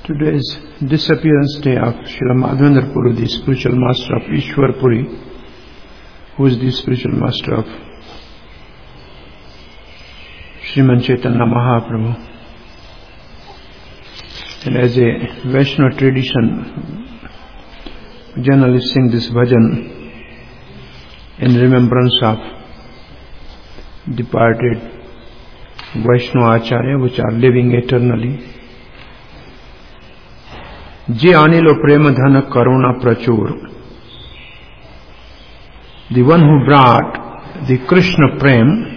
Today is disappearance day of Srila Madhavendra Puri, the spiritual master of Ishwar Puri, who is the spiritual master of Sriman Chaitanya Mahaprabhu. And as a Vaishnava tradition, generally sing this bhajan in remembrance of departed Vaishnava Acharya, which are living eternally. Je anilo prema dhana karuna prachur. The one who brought the Krishna Prem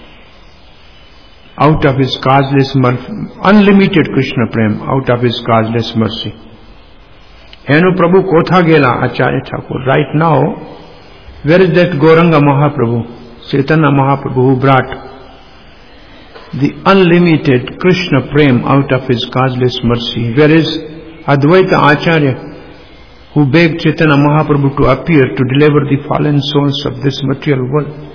out of his causeless mercy, unlimited Krishna Prem out of his causeless mercy. Enu Prabhu Kotha Gela Acharya Thakur. Right now, where is that Gauranga Mahaprabhu, Chaitanya Mahaprabhu, who brought the unlimited Krishna Prem out of his causeless mercy? Where is Advaita Acharya, who begged Chaitanya Mahaprabhu to appear to deliver the fallen souls of this material world?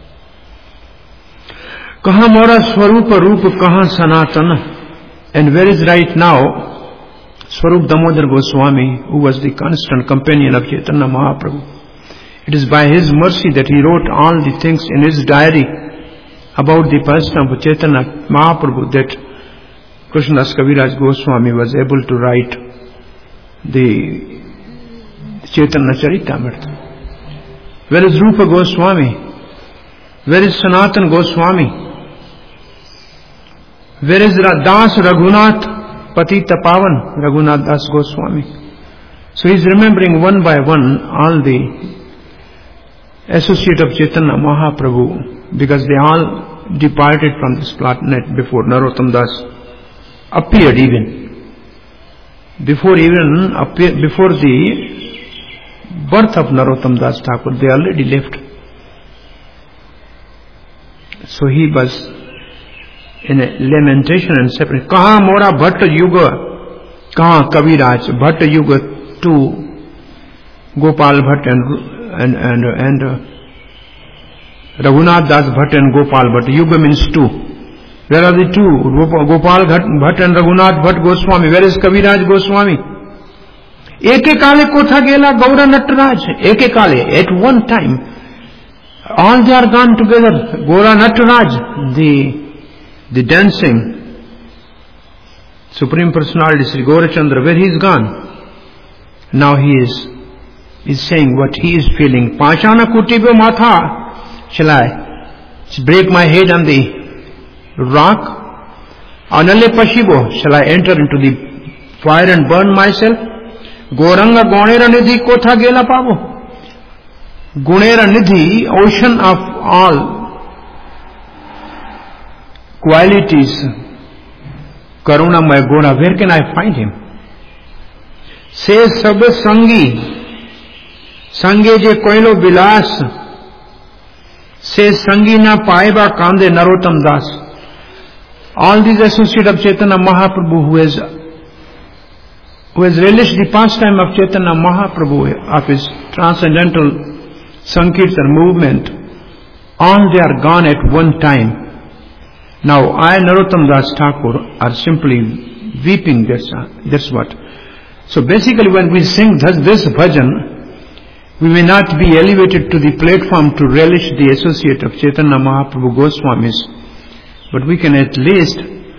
Kaha mora swarupa rupa kaha sanatana. And where is right now Swarup Damodar Goswami, who was the constant companion of Chaitanya Mahaprabhu? It is by his mercy that he wrote all the things in his diary about the person of Chaitanya Mahaprabhu that Krishnadas Kaviraj Goswami was able to write the Chaitanya Charitamrita. Where is Rupa Goswami? Where is Sanatan Goswami? Where is Das Raghunath Patita Pavan Raghunath Das Goswami? So he is remembering one by one all the associates of Chaitanya Mahaprabhu, because they all departed from this planet before Narottam Das appeared even. Before the birth of Narottam Das Thakur, they already left. So he was in a lamentation and separate. Kaha mora bhatta yuga, kaha Kaviraj, bhatta yuga to Gopal Bhatt and Raghunath Das Bhatt and Gopal Bhatt. Yuga means two. Where are the two? Gopal Bhatt and Raghunath Bhatt Goswami. Where is Kaviraj Goswami? Eke kale kotha gela Gaura Nataraj. Eke kale, at one time, all they are gone together. Gaura Nataraj, the dancing Supreme Personality Sri Gaurachandra, where he is gone. Now he is saying what he is feeling. Pashana kutibo matha. Shall I break my head on the rock? Anale pashibo. Shall I enter into the fire and burn myself? Gauranga Gunera Nidhi Kotha Gela Pavo. Gunera Nidhi, ocean of all qualities, Karuna Maya Guna, where can I find him? Say Sab Sangi, Sange Je Koilo Bilas, say Sangi Na Paiba Kande Narottam Das. All these associates of Chaitanya Mahaprabhu who has relished the pastime of Chaitanya Mahaprabhu, of his transcendental Sankirtan movement, all they are gone at one time. Now I, Narottam Das Thakur, are simply weeping, that's what. So basically when we sing this bhajan, we may not be elevated to the platform to relish the associate of Chaitanya Mahaprabhu Goswamis, but we can at least,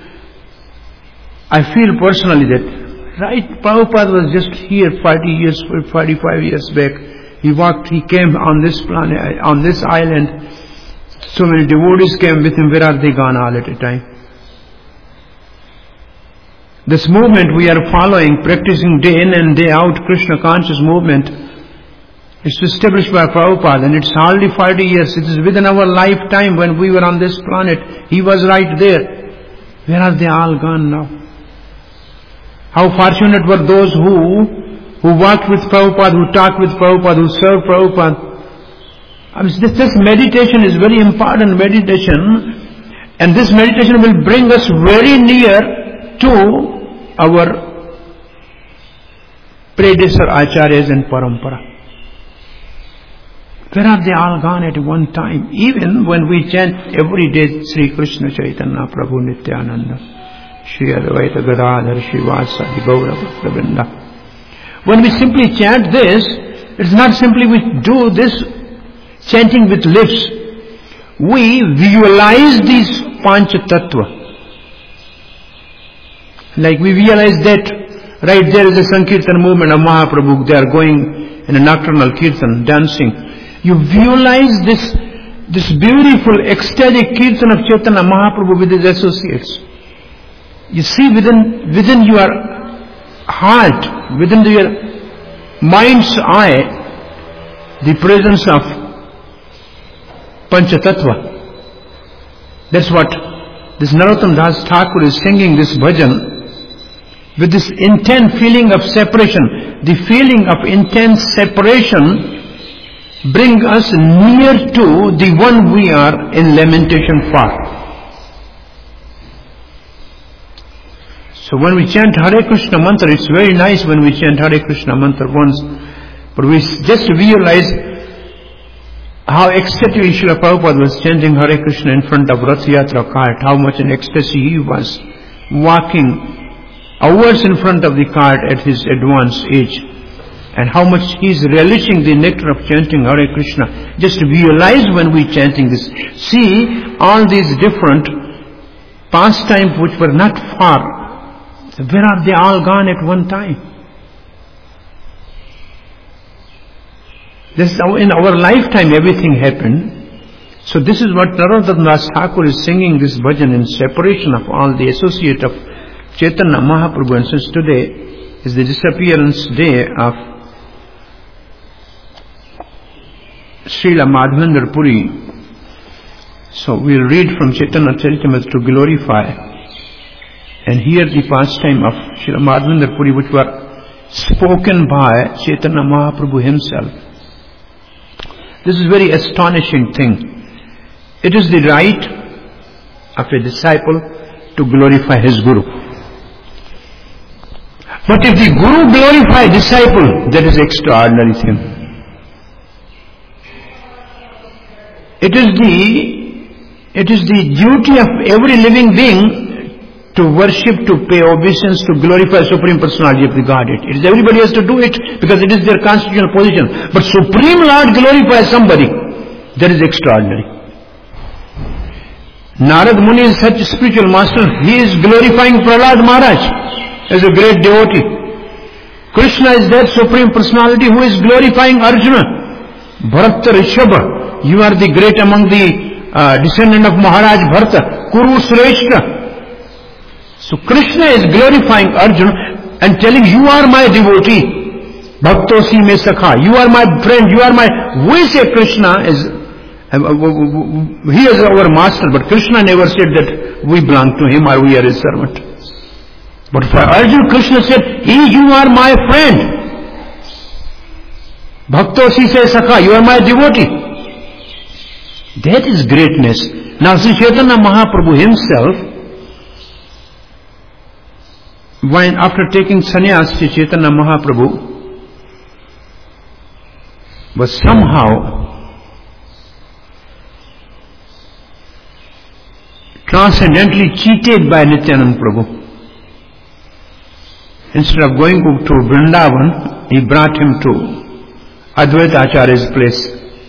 I feel personally that, right, Prabhupada was just here 45 years back. He came on this planet, on this island. So many devotees came with him. Where are they gone all at a time? This movement we are following, practicing day in and day out, Krishna conscious movement, is established by Prabhupada, and it's hardly 40 years. It is within our lifetime when we were on this planet. He was right there. Where are they all gone now? How fortunate were those who walked with Prabhupada, who talked with Prabhupada, who served Prabhupada. This meditation is very important meditation, and this meditation will bring us very near to our predecessor acharyas and parampara. Where are they all gone at one time? Even when we chant every day Sri Krishna Chaitanya Prabhu Nityananda, Shri Advaita Gadadhar Srivasadi Gaura Bhakta. When we simply chant this, it's not simply we do this chanting with lips. We visualize these Pancha Tattva. Like we realize that right there is a Sankirtan movement of Mahaprabhu. They are going in a nocturnal Kirtan, dancing. You visualize this beautiful ecstatic Kirtan of Chaitanya Mahaprabhu with his associates. You see within your heart, within your mind's eye, the presence of Panchatattva. That's what this Narottam Das Thakur is singing this bhajan with this intense feeling of separation. The feeling of intense separation brings us near to the one we are in lamentation for. So when we chant Hare Krishna mantra, it's very nice when we chant Hare Krishna mantra once, but we just realize how ecstatic Srila Prabhupada was chanting Hare Krishna in front of Rath Yatra cart, how much in ecstasy he was walking hours in front of the cart at his advanced age, and how much he is relishing the nectar of chanting Hare Krishna. Just realize when we chanting this. See all these different pastimes which were not far. Where are they all gone at one time? This in our lifetime everything happened. So this is what Narottam Das Thakur is singing this bhajan in separation of all the associate of Chaitanya Mahaprabhu. And since today is the disappearance day of Srila Madhavendra Puri, so we'll read from Chaitanya Charitamrita to glorify and hear the pastime of Srila Madhavendra Puri, which were spoken by Chaitanya Mahaprabhu himself. This is a very astonishing thing. It is the right of a disciple to glorify his Guru. But if the Guru glorify disciple, that is extraordinary thing. It is the duty of every living being to worship, to pay obeisance, to glorify Supreme Personality of the Godhead. It is everybody has to do it because it is their constitutional position. But Supreme Lord glorifies somebody. That is extraordinary. Narad Muni is such a spiritual master. He is glorifying Prahlad Maharaj as a great devotee. Krishna is that Supreme Personality who is glorifying Arjuna. Bharata Rishabha, you are the great among the descendant of Maharaj Bharata. Kuru Shrestha. So Krishna is glorifying Arjuna and telling, you are my devotee. Bhaktosi me sakha. You are my friend. You are my... We say Krishna is... He is our master, but Krishna never said that we belong to him or we are his servant. But for Arjuna, Krishna said, you are my friend. Bhaktosi se sakha. You are my devotee. That is greatness. Now Sri Chaitanya Mahaprabhu himself, when after taking sannyas, Sri Chaitanya Mahaprabhu was somehow transcendently cheated by Nityananda Prabhu. Instead of going to Vrindavan, he brought him to Advaita Acharya's place.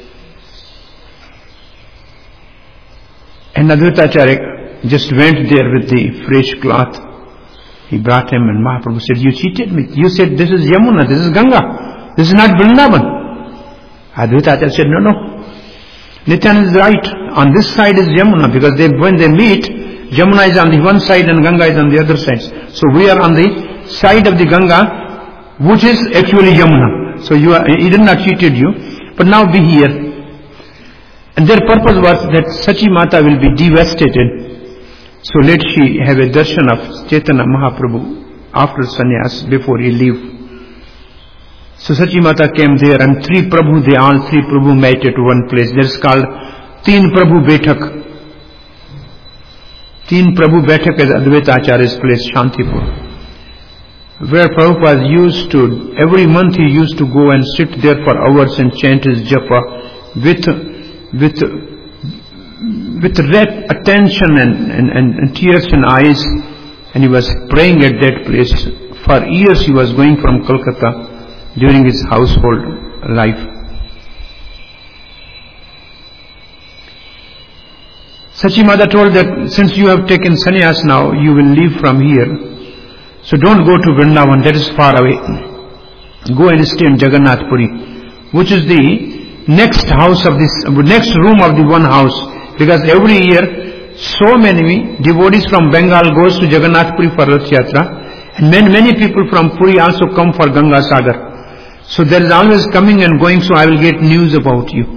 And Advaita Acharya just went there with the fresh cloth. He brought him and Mahaprabhu said, you cheated me. You said this is Yamuna, this is Ganga. This is not Vrindavan. Advaita Acharya said, no. Nityananda is right. On this side is Yamuna because when they meet, Yamuna is on the one side and Ganga is on the other side. So we are on the side of the Ganga, which is actually Yamuna. So he did not cheated you, but now be here. And their purpose was that Sachi Mata will be devastated. So let she have a darshan of Chaitanya Mahaprabhu after sannyas before he leave. So Sachi Mata came there and all three Prabhu met at one place. That is called Teen Prabhu Baitak. Teen Prabhu Baitak is Advaita Acharya's place, Shantipur. Where Prabhupada used to, every month he used to go and sit there for hours and chant his japa with rapt attention and tears in eyes. and he was praying at that place. For years he was going from Kolkata during his household life. Sachi Mata told that since you have taken sannyas now, you will leave from here. So don't go to Vrindavan, that is far away. Go and stay in Jagannath Puri, which is the next house of this, next room of the one house. Because every year, so many devotees from Bengal goes to Jagannath Puri for Rath Yatra. And many people from Puri also come for Ganga Sagar. So there is always coming and going, so I will get news about you.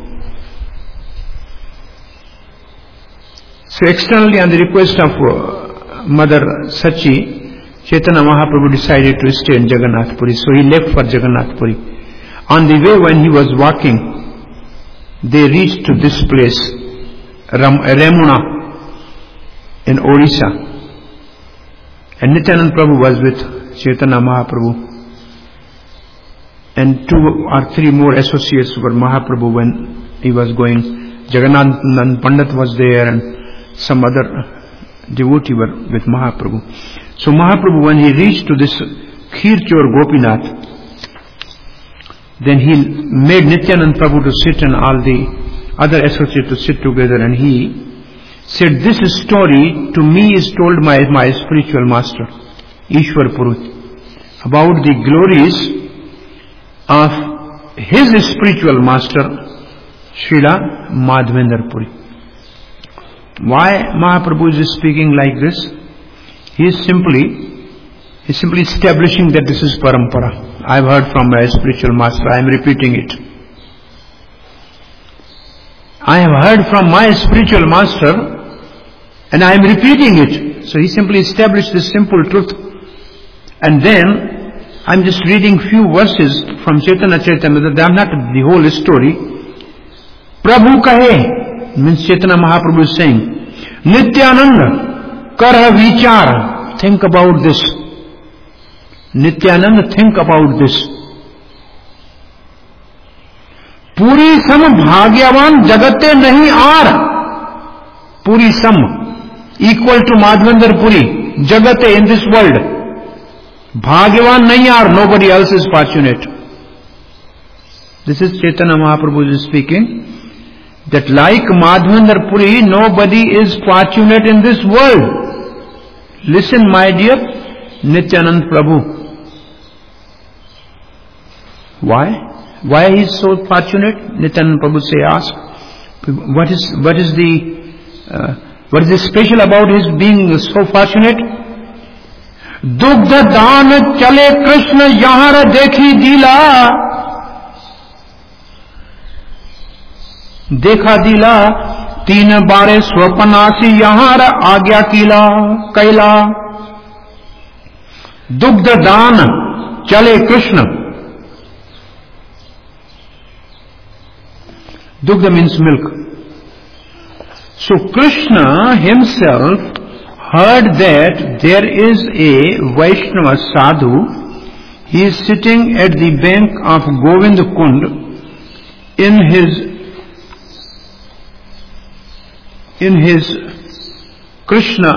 So externally, on the request of Mother Sachi, Chaitanya Mahaprabhu decided to stay in Jagannath Puri. So he left for Jagannath Puri. On the way when he was walking, they reached to this place, Remuna in Odisha. And Nityananda Prabhu was with Chaitanya Mahaprabhu. And 2 or 3 more associates were Mahaprabhu when he was going. Jagannath Pandit was there and some other devotee were with Mahaprabhu. So Mahaprabhu, when he reached to this Khirchor Gopinath, then he made Nityananda Prabhu to sit and all the other associates to sit together, and he said, this story to me is told by my spiritual master, Ishwar Purut, about the glories of his spiritual master, Srila Madhavendra Puri. Why Mahaprabhu is speaking like this? He is simply establishing that this is parampara. I have heard from my spiritual master, I am repeating it. I have heard from my spiritual master and I am repeating it. So he simply established this simple truth. And then I am just reading few verses from Chaitanya Charitamrita. They are not the whole story. Prabhu kahe, means Chaitanya Mahaprabhu is saying, Nityananda karha vichar, think about this. Nityananda, think about this. Puri sam bhagyavan jagate nahi aar. Puri sam, equal to Madhavendra Puri, jagate, in this world. Bhagyavan nahi aar, nobody else is fortunate. This is Chaitanya Mahaprabhu is speaking. That like Madhavendra Puri, nobody is fortunate in this world. Listen, my dear Nityanand Prabhu. Why? Why he is so fortunate? Nityanand Prabhu say, ask. What is the special about his being so fortunate? Dugdha daan chale Krishna yahara dekhi dila. देखा दिला 3 बारे स्वपनासी यहार आज्ञा कीला कैला. दुग्ध दान चले Krishna. Dugdha means milk. So Krishna himself heard that there is a Vaishnava sadhu. He is sitting at the bank of Govind Kund in his Krishna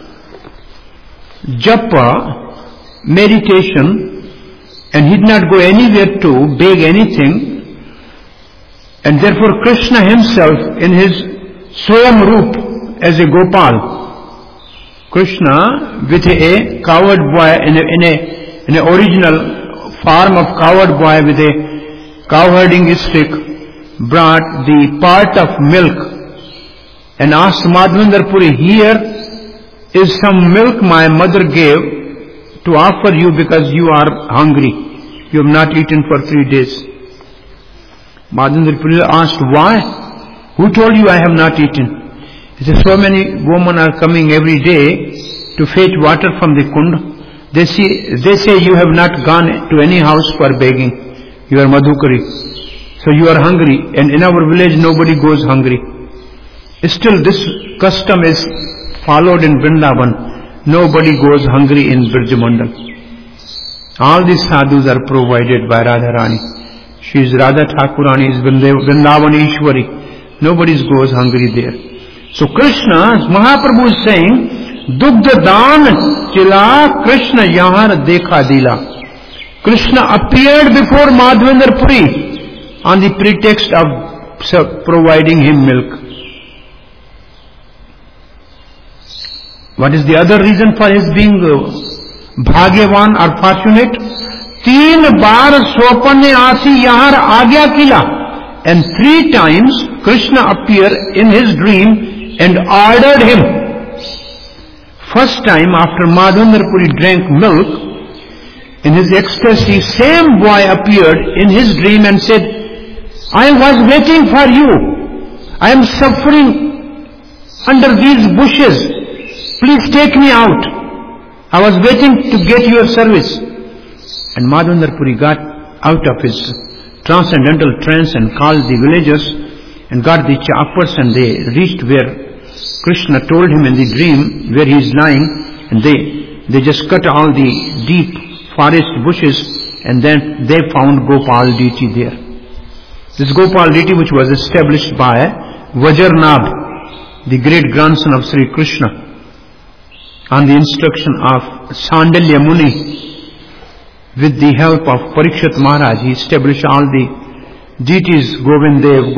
japa meditation, and he did not go anywhere to beg anything, and therefore Krishna himself in his Swayam Roop as a Gopal, Krishna with a cowherd boy in a original form of cowherd boy with a cowherding stick, brought the part of milk and asked Madhavendra Puri, here is some milk my mother gave to offer you because you are hungry. You have not eaten for 3 days. Madhavendra Puri asked, why? Who told you I have not eaten? He said, so many women are coming every day to fetch water from the kund. They say you have not gone to any house for begging. You are Madhukari. So you are hungry, and in our village nobody goes hungry. Still this custom is followed in Vrindavan. Nobody goes hungry in Birjamandal. All these sadhus are provided by Radharani. She is Radha Thakurani, is Vrindavan Ishwari. Nobody goes hungry there. So Krishna, Mahaprabhu is saying, Dugdhan chila Krishna yahar dekha dila. Krishna appeared before Madhavendra Puri on the pretext of providing him milk. What is the other reason for his being bhagyavan or fortunate? 3 बार स्वप्न आसी यहार आज्ञा किला, and 3 times Krishna appeared in his dream and ordered him. First time after Madhavendra Puri drank milk, in his ecstasy, same boy appeared in his dream and said, I was waiting for you. I am suffering under these bushes. Please take me out. I was waiting to get your service. And Madhavendra Puri got out of his transcendental trance and called the villagers and got the choppers, and they reached where Krishna told him in the dream where he is lying, and they just cut all the deep forest bushes, and then they found Gopal deity there. This Gopal deity, which was established by Vajranabh, the great grandson of Sri Krishna, on the instruction of Sandalya Muni, with the help of Parikshit Maharaj, he established all the deities, Govindev,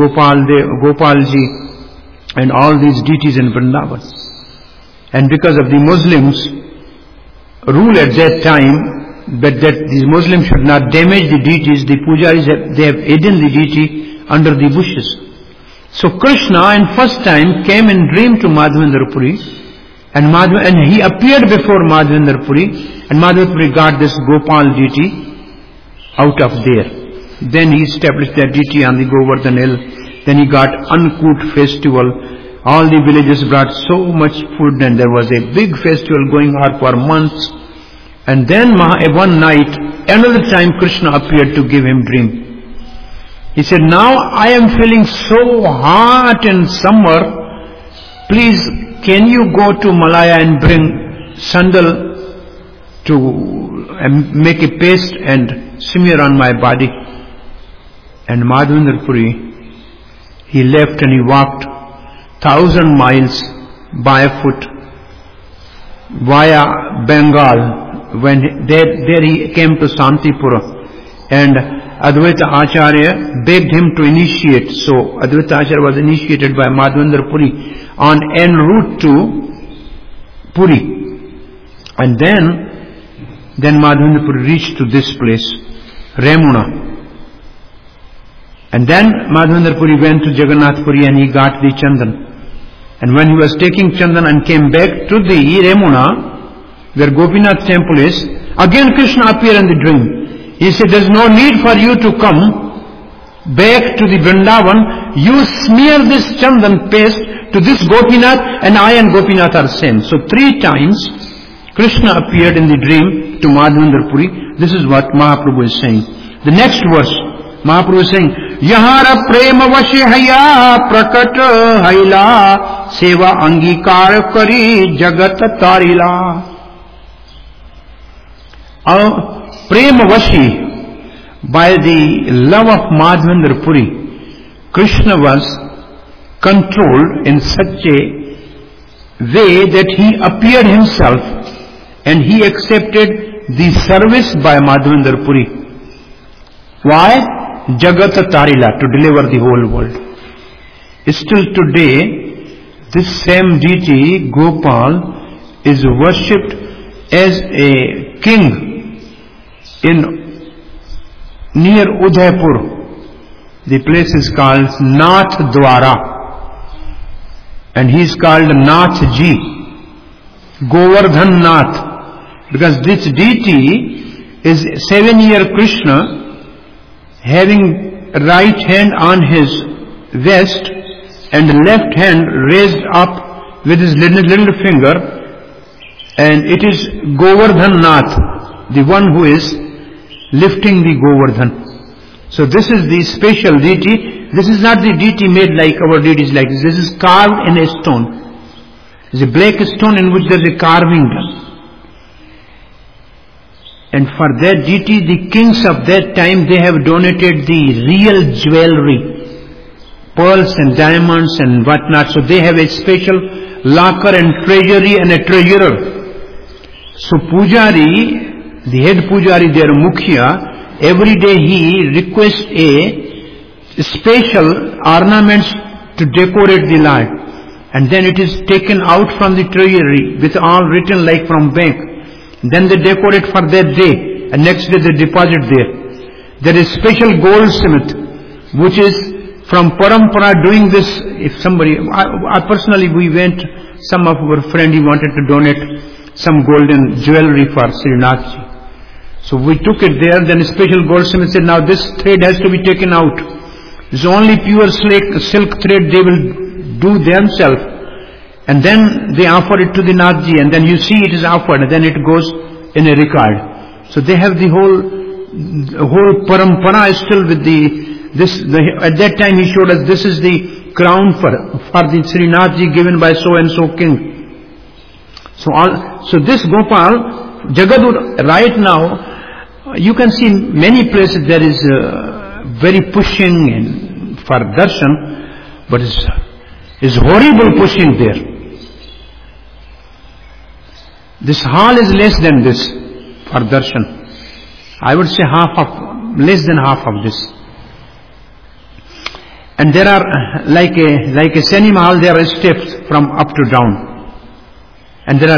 Gopalji, and all these deities in Vrindavan. And because of the Muslims' rule at that time, that these Muslims should not damage the deities, the pujaris they have hidden the deity under the bushes. So Krishna in first time came in dream to Madhavendra Puri, and he appeared before Madhavendra Puri, and Madhavendra Puri got this Gopal deity out of there. Then he established that deity on the Govardhan hill. Then he got Ankut festival. All the villages brought so much food, and there was a big festival going on for months. And then one night, another time Krishna appeared to give him dream. He said, now I am feeling so hot in summer. Please, can you go to Malaya and bring sandal to make a paste and smear on my body? And Madhavendra Puri, he left and he walked 1,000 miles by foot via Bengal. When there he came to Santipura, and Advaita Acharya begged him to initiate. So Advaita Acharya was initiated by Madhavendra Puri on en route to Puri. And then Madhavendra Puri reached to this place, Remuna. And then Madhavendra Puri went to Jagannath Puri and he got the Chandan. And when he was taking Chandan and came back to the Remuna, where Gopinath temple is, again Krishna appeared in the dream. He said, there is no need for you to come back to the Vrindavan. You smear this Chandan paste to this Gopinath, and I and Gopinath are same. So 3 times Krishna appeared in the dream to Madhavendra Puri. This is what Mahaprabhu is saying. The next verse, Mahaprabhu is saying, Yahara prema vashe haya prakat haila seva angikar kari jagat tarila. Prema Vashi, by the love of Madhavendra Puri, Krishna was controlled in such a way that he appeared himself and he accepted the service by Madhavendra Puri. Why? Jagata Tarila, to deliver the whole world. Still today, this same deity, Gopal, is worshipped as a king near Udaipur. The place is called Nath Dwara, and he is called Nath Ji, Govardhan Nath, because this deity is 7-year Krishna, having right hand on his vest and left hand raised up with his little finger, and it is Govardhan Nath, the one who is lifting the Govardhan. So this is the special deity. This is not the deity made like our deities like this. This is carved in a stone. It's a black stone in which there is a carving done. And for that deity, the kings of that time, they have donated the real jewelry pearls and diamonds and whatnot. So they have a special locker and treasury and a treasurer. So Pujari, the head Pujari there, Mukhya, every day he requests a special ornaments to decorate the Lord. And then it is taken out from the treasury with all written like from bank. Then they decorate for that day, and next day they deposit there. There is special goldsmith, which is from Parampara doing this. If somebody, I personally, we went, some of our friend, he wanted to donate some golden jewelry for Srinathji. So we took it there, then a special goldsmith said, now this thread has to be taken out. It's only pure silk thread they will do themselves, and then they offer it to the Nathji, and then you see it is offered, and then it goes in a record. So they have the whole parampara is still with at that time he showed us this is the crown for the Srinathji given by so and so king. So this Gopal, Jagadur, right now, you can see many places there is very pushing and for darshan, but is horrible pushing there. This hall is less than this for darshan. I would say less than half of this. And there are like a cinema hall, there are steps from up to down, and there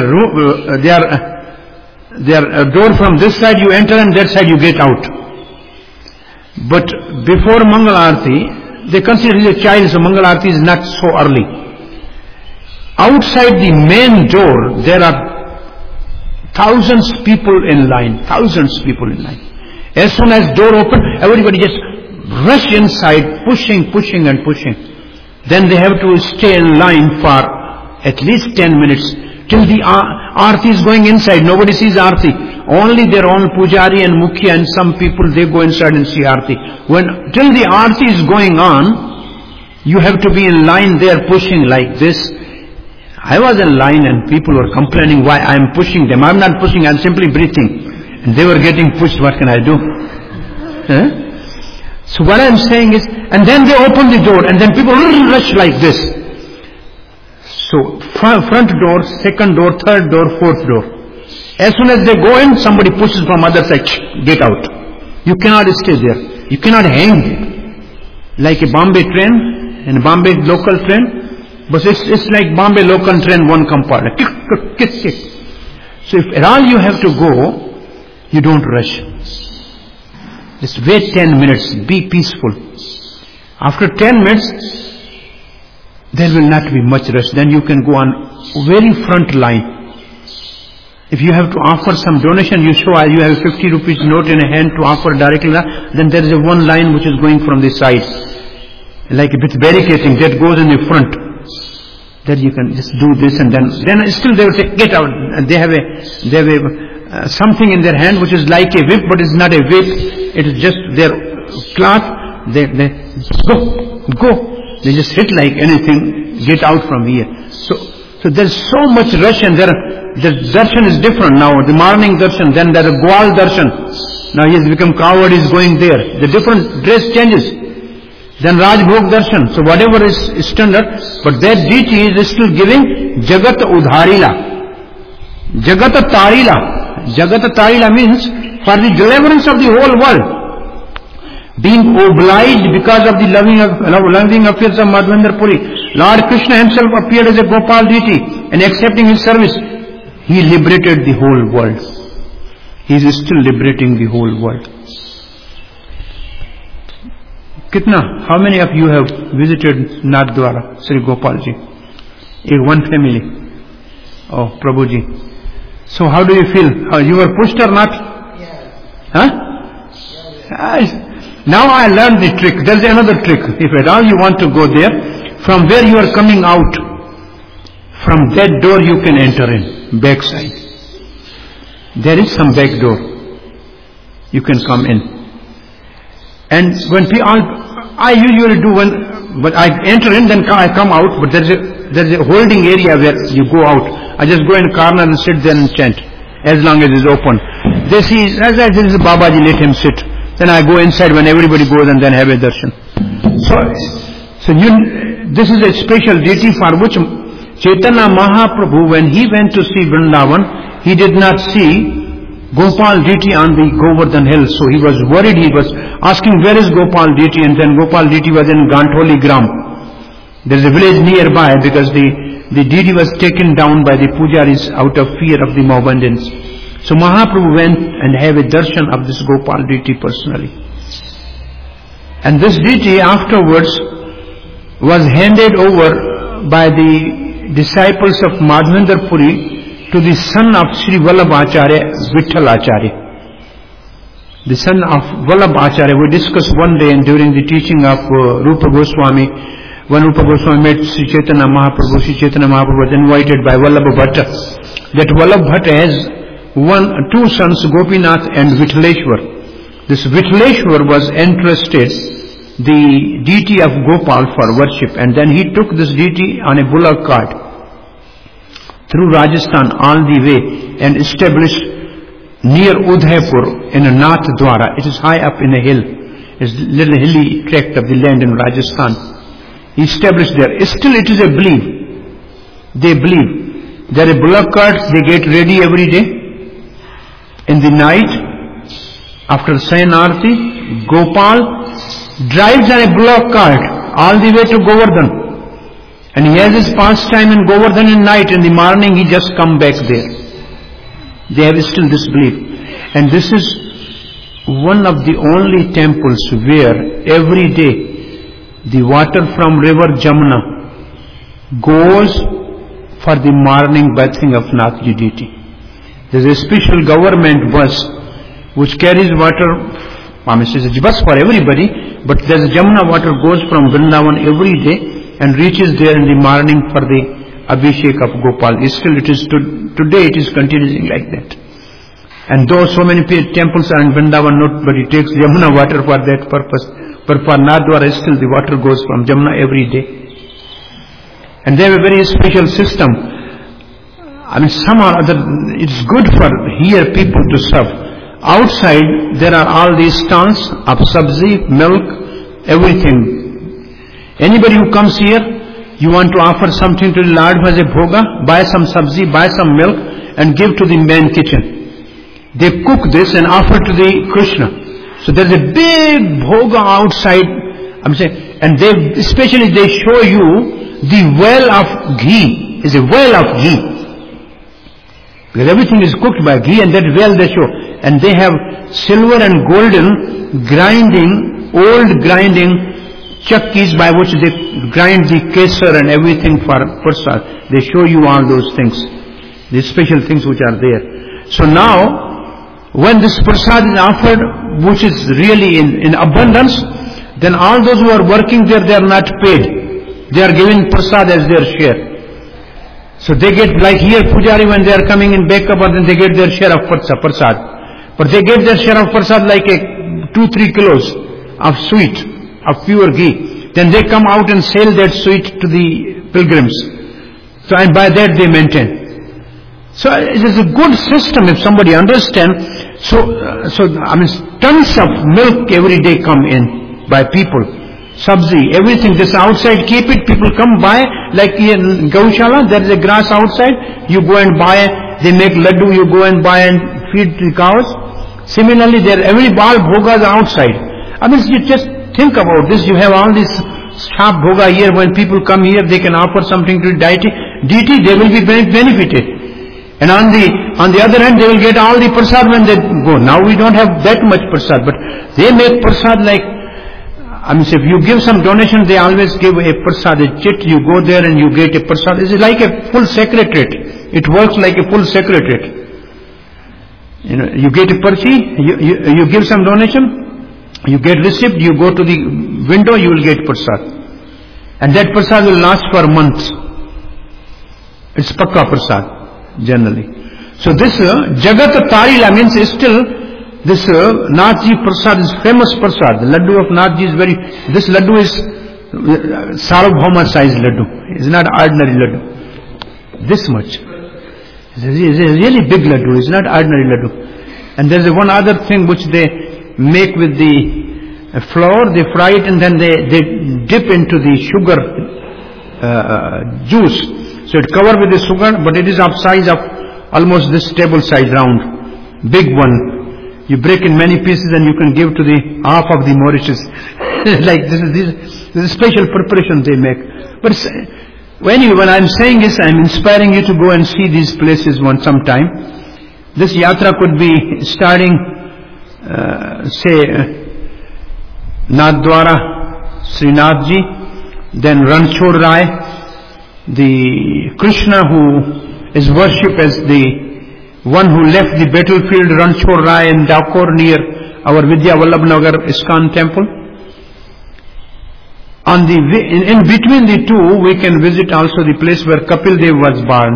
are a door from this side you enter and that side you get out. But before Mangal Aarti, they consider it a child, so Mangal Aarti is not so early. Outside the main door, there are thousands people in line. As soon as door open, everybody just rush inside, pushing and pushing. Then they have to stay in line for at least 10 minutes till the Aarti is going inside. Nobody sees Aarti. Only their own Pujari and Mukhya and some people, they go inside and see Aarti. Till the Aarti is going on, you have to be in line there pushing like this. I was in line and people were complaining why I am pushing them. I am not pushing, I am simply breathing. And they were getting pushed, what can I do? So what I am saying is, and then they open the door and then people rush like this. So front door, second door, third door, fourth door. As soon as they go in, somebody pushes from other side, get out. You cannot stay there. You cannot hang like a Bombay train, and a Bombay local train. But it's like Bombay local train, one compartment. So if at all you have to go, you don't rush. Just wait 10 minutes, be peaceful. After 10 minutes, there will not be much rush. Then you can go on very front line. If you have to offer some donation, you show you have a 50 rupees note in a hand to offer directly, then there is a one line which is going from the side, like a bit barricading that goes in the front. Then you can just do this, and then still they will say, get out. And they have a something in their hand which is like a whip, but it's not a whip. It is just their cloth. They go. They just hit like anything. Get out from here. So there's so much rush, and the darshan is different now. The morning darshan, then there's a Gwal darshan. Now he has become coward, is going there. The different dress changes. Then Rajbhog darshan. So whatever is standard, but that deity is still giving Jagat Udharila. Jagat Tarila. Jagat Tarila means for the deliverance of the whole world. Being obliged because of the loving affairs of Madhavendra Puri. Lord Krishna himself appeared as a Gopal deity, and accepting his service, he liberated the whole world. He is still liberating the whole world. Kitna? How many of you have visited Nathdwara, Sri Gopalji? One family. Oh, Prabhuji. So how do you feel? You were pushed or not? Yes. Huh? Now I learned the trick. There is another trick. If at all you want to go there, from where you are coming out, from that door you can enter in, back side. There is some back door. You can come in. And when I usually do but I enter in, then I come out, but there's a holding area where you go out. I just go in a corner and sit there and chant, as long as it's open. They see, as I said, Babaji, let him sit. Then I go inside when everybody goes and then have a darshan. So this is a special deity for which Chaitanya Mahaprabhu, when he went to see Vrindavan, he did not see Gopal deity on the Govardhan hill. So he was worried. He was asking, where is Gopal deity? And then Gopal deity was in Gantoli Gram. There is a village nearby, because the deity was taken down by the pujaris out of fear of the Mohammedans. So Mahaprabhu went and have a darshan of this Gopal deity personally. And this deity afterwards was handed over by the disciples of Madhavendra Puri to the son of Sri Vallabhacharya, Vitthal Acharya. The son of Vallabhacharya, we discussed one day and during the teaching of Rupa Goswami, when Rupa Goswami met Sri Chaitanya Mahaprabhu was invited by Vallabha Bhatta. That Vallabha Bhatta has two sons, Gopinath and Vithaleshwar. This Vithaleshwar was entrusted the deity of Gopal for worship, and then he took this deity on a bullock cart through Rajasthan all the way and established near Udaipur in a Nath Dwara. It is high up in a hill. It's a little hilly tract of the land in Rajasthan. He established there. Still it is a belief. They believe. There are bullock carts, they get ready every day. In the night, after Sayanarthi, Gopal drives on a bullock cart all the way to Govardhan. And he has his pastime in Govardhan in night. In the morning he just come back there. They have still this belief. And this is one of the only temples where every day the water from river Jamuna goes for the morning bathing of Nathji deity. There is a special government bus which carries water. It's a bus for everybody, but there is Jamuna water goes from Vrindavan every day and reaches there in the morning for the Abhishek of Gopal. Still it is today it is continuing like that. And though so many temples are in Vrindavan, nobody takes Jamuna water for that purpose. But for Nathdwara still the water goes from Jamuna every day. And they have a very special system. Somehow or other, it's good for here people to serve. Outside there are all these stalls of sabzi, milk, everything. Anybody who comes here, you want to offer something to the Lord who has a bhoga, buy some sabzi, buy some milk and give to the main kitchen. They cook this and offer to the Krishna. So there's a big bhoga outside, and especially they show you the well of ghee. Is a well of ghee. Because everything is cooked by ghee, and that well they show. And they have silver and golden old grinding chakkis by which they grind the kesar and everything for prasad. They show you all those things, the special things which are there. So now, when this prasad is offered, which is really in abundance, then all those who are working there, they are not paid. They are given prasad as their share. So they get, like here, pujari, when they are coming in Bekapur, then they get their share of prasad. But they get their share of prasad like 2-3 kilos of sweet, of pure ghee. Then they come out and sell that sweet to the pilgrims. So, and by that they maintain. So it is a good system if somebody understands. So tons of milk every day come in by people. Sabzi, everything, this outside, keep it, people come buy, like in Gaushala, there is a grass outside, you go and buy, they make laddu, you go and buy and feed the cows. Similarly, there every ball bhogas outside. You just think about this, you have all this sharp bhoga here, when people come here, they can offer something to deity, they will be benefited. And on the other hand, they will get all the prasad when they go. Now we don't have that much prasad, but they make prasad like, if you give some donation, they always give a prasad, a chit, you go there and you get a prasad. It's like a full secretariat. It works like a full secretariat. You get a parchi, you give some donation, you get receipt, you go to the window, you will get prasad. And that prasad will last for months. It's pakka prasad, generally. So this Jagat Tarila means still, this Nathji Prasad is famous Prasad. The laddu of Nathji is this laddu is Sarvabhauma size laddu. It's not ordinary laddu. This much. It's a really big laddu. It's not ordinary laddu. And there's one other thing which they make with the flour, they fry it, and then they dip into the sugar juice. So it covered with the sugar, but it is of size of almost this table size round, big one. You break in many pieces and you can give to the half of the Mauritius. Like this is a special preparation they make. But anyway, when I'm saying this, I'm inspiring you to go and see these places sometime. This yatra could be starting, say, Nathdwara, Srinathji, then Ranchhod Rai, the Krishna who is worshipped as the one who left the battlefield, Ranchhod Rai in Dakor near our Vidya Vallabhnagar ISKCON temple. On the way, in between the two, we can visit also the place where Kapil Dev was born,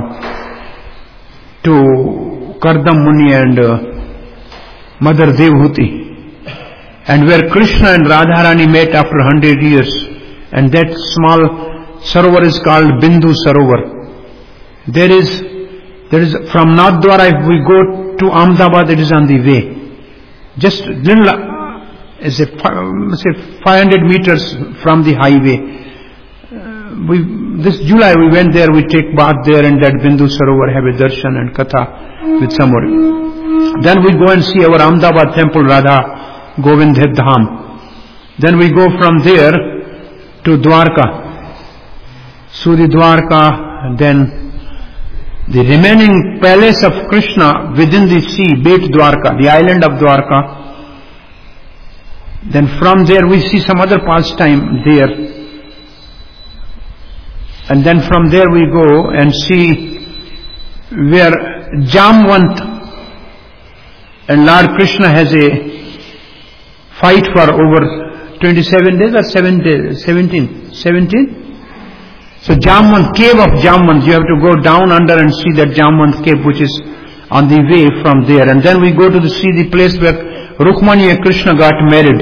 to Kardam Muni and Mother Devhuti, and where Krishna and Radharani met after 100 years, and that small sarovar is called Bindu Sarovar. There is from Nathdwara, if we go to Ahmedabad, it is on the way. Just little, say 500 meters from the highway. This July we went there, we take bath there and that Bindu Sarovar, have a darshan and katha with somebody. Then we go and see our Ahmedabad temple, Radha Govind Dham. Then we go from there to Dwarka, Suri Dwarka, and then the remaining palace of Krishna within the sea, Bet Dwarka, the island of Dwarka. Then from there we see some other pastime there. And then from there we go and see where Jamvant and Lord Krishna has a fight for over 27 days or 7 days, 17? So Jamvant, cave of Jamvant, you have to go down under and see that Jamvant cave which is on the way from there. And then we go to see the place where Rukmani and Krishna got married,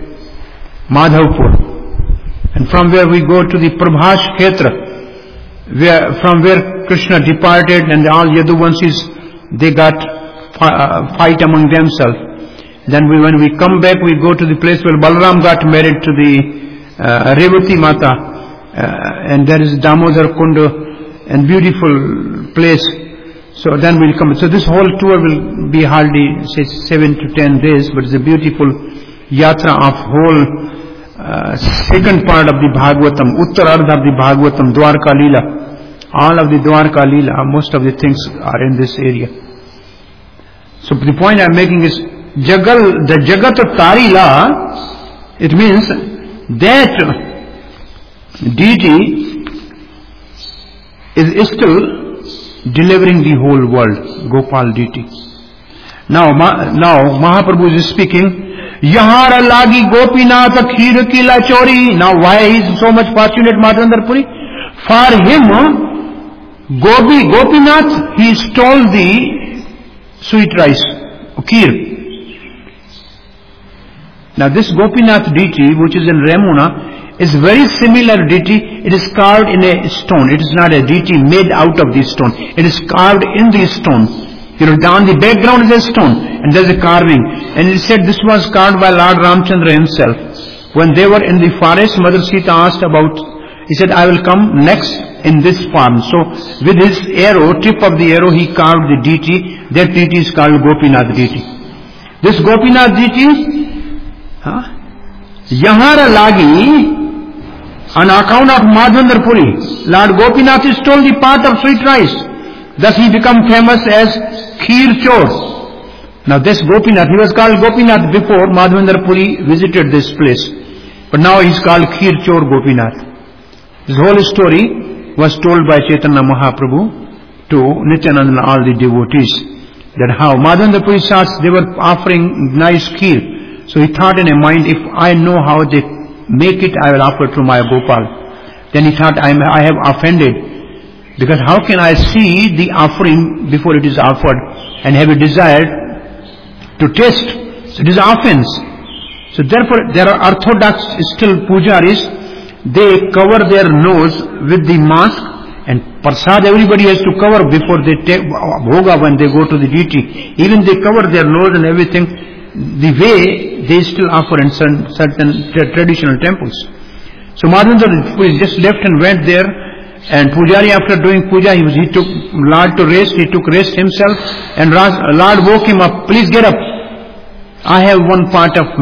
Madhavpur. And from where we go to the Prabhas Kshetra, from where Krishna departed and all Yaduvanshis, they got fight among themselves. Then when we come back, we go to the place where Balaram got married to the Revati Mata. And there is Damodar Kund and beautiful place. So then we'll come. So this whole tour will be hardly say 7 to 10 days, but it's a beautiful yatra of whole second part of the Bhagavatam, Uttarardha of the Bhagavatam, Dwarka Leela. All of the Dwarka Leela, most of the things are in this area. So the point I'm making is the Jagat Tarila, it means that deity is still delivering the whole world, Gopal deity. Now Mahaprabhu is speaking, Yahara lagi Gopinath kheer ki lachori. Now why he is so much fortunate, Madhavendra Puri? For him, Gopinath, he stole the sweet rice, kheer. Now this Gopinath deity, which is in Ramuna, is very similar deity. It is carved in a stone. It is not a deity made out of the stone. It is carved in the stone. You know, down the background is a stone and there is a carving. And it said this was carved by Lord Ramchandra himself. When they were in the forest, Mother Sita asked about, he said, I will come next in this form. So with his arrow, tip of the arrow, he carved the deity. That deity is called Gopinath deity. This Gopinath deity, Yahara lagi, on account of Madhavendra Puri, Lord Gopinath stole the part of sweet rice. Thus he became famous as Kheer Chor. Now this Gopinath, he was called Gopinath before Madhavendra Puri visited this place. But now he is called Kheer Chor Gopinath. This whole story was told by Chaitanya Mahaprabhu to Nityananda and all the devotees. That how Madhavendra Puri saw they were offering nice kheer. So he thought in a mind, if I know how they make it, I will offer to my Gopal. Then he thought, I have offended. Because how can I see the offering before it is offered and have a desire to taste? So it is offense. So therefore there are orthodox still pujaris, they cover their nose with the mask, and prasad everybody has to cover before they take bhoga when they go to the deity. Even they cover their nose and everything. The way they still offer in certain traditional temples. So Madhavendra Puri just left and went there, and Pujari, after doing puja, he took Lord to rest, he took rest himself, and Lord woke him up, please get up. I have one part of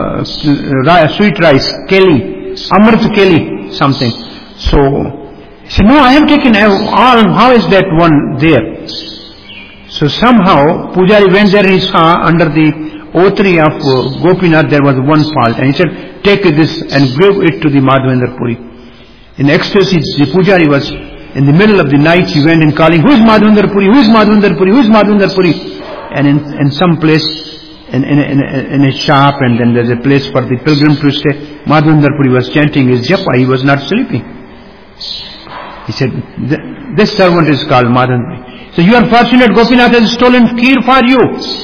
sweet rice, keli, amrit keli, something. So, he said, no, I have taken all, how is that one there? So somehow, Pujari went there and he saw under the otri of Gopinath there was one palt, and he said, take this and give it to the Madhavendra Puri. In ecstasy, the Pujari was in the middle of the night, he went and calling, who is Madhavendra Puri, who is Madhavendra Puri, who is Madhavendra Puri? And in some place, in a shop, and then there's a place for the pilgrim to stay, Madhavendra Puri was chanting his japa, he was not sleeping. He said, this servant is called Madhavendra. So you are fortunate, Gopinath has stolen kheer for you.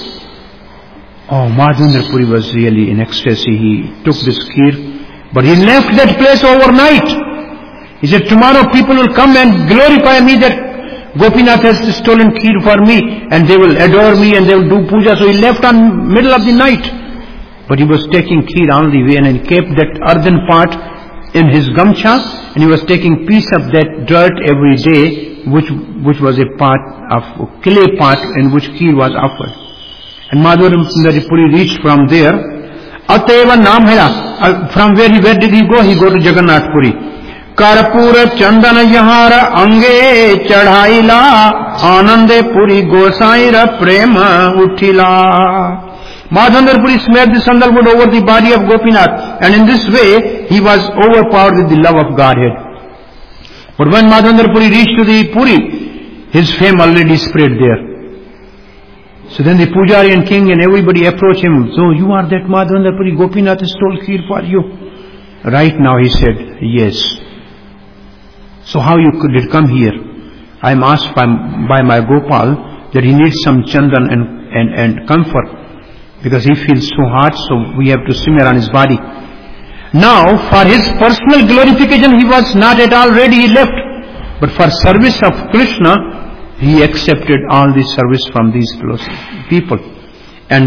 Oh, Madhavendra Puri was really in ecstasy. He took this kheer, but he left that place overnight. He said, tomorrow people will come and glorify me that Gopinath has stolen kheer for me, and they will adore me and they will do puja. So he left on middle of the night. But he was taking kheer all the way, and he kept that earthen pot in his gamcha, and he was taking piece of that dirt every day, which was a part of clay pot in which kheer was offered. And Madhavendra Puri reached from there. Ateva naam hai. From where did he go? He go to Jagannath Puri. Karpura chandana yahara ange chadhaila anande puri gosaira prema uthila. Madhavendra Puri smeared the sandalwood over the body of Gopinath, and in this way he was overpowered with the love of Godhead. But when Madhavendra Puri reached to the Puri, his fame already spread there. So then the Pujari and king and everybody approached him. So you are that Madhavendra Puri, Gopinath stole kheer for you. Right now he said, yes. So how you could it come here? I am asked by my Gopal that he needs some chandan and comfort, because he feels so hot, so we have to smear on his body. Now, for his personal glorification, he was not at all ready, he left. But for service of Krishna, he accepted all the service from these people. And